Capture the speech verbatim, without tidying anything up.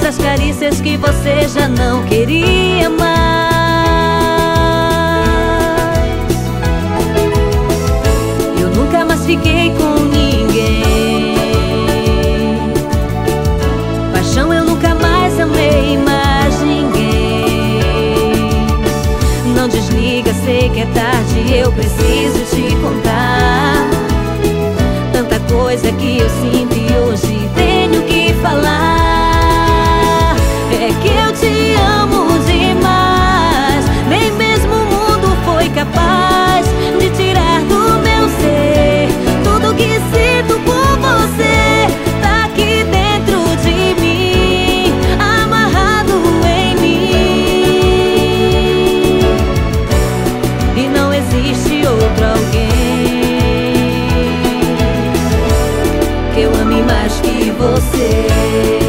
as carícias que você já não queria mais. Eu nunca mais fiquei com ninguém. Paixão eu nunca mais amei mais ninguém. Não desliga, sei que é tarde, eu preciso te contar tanta coisa que eu sinto e hoje tenho que falar. É que eu te amo demais, nem mesmo o mundo foi capaz de tirar do meu ser tudo que sinto por você. Tá aqui dentro de mim, amarrado em mim, e não existe outro alguém que eu ame mais que você.